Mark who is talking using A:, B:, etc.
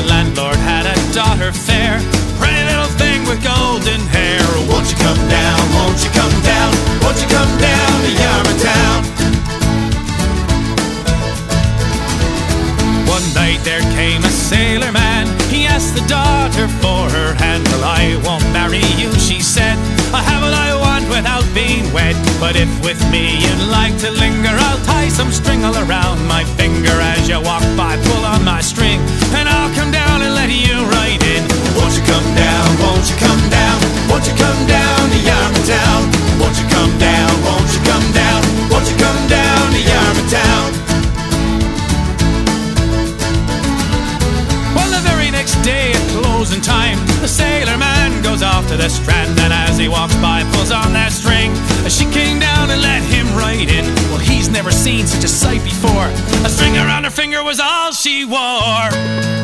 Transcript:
A: landlord had a daughter fair, pretty little thing with golden hair. Won't you come down, won't you come down, won't you come down to Yarmouth Town? One night there came a sailor man, he asked the daughter for her hand. Well, I won't marry you, she said, I have what I want without being wed. But if with me you'd like to linger, I'll tie some string all around my finger. As you walk by, pull on my string, and I'll come down and let you right in. Won't you come down, won't you come down, won't you come down to Yarmouth Town? Won't you come down, won't you come down, won't you come down to Yarmouth Town? Well, the very next day at closing time, the sailor man goes off to the strand, and as he walks by, pulls on that string. She came down and let him right in. Well, he's never seen such a sight before. A string around her finger was all she wore.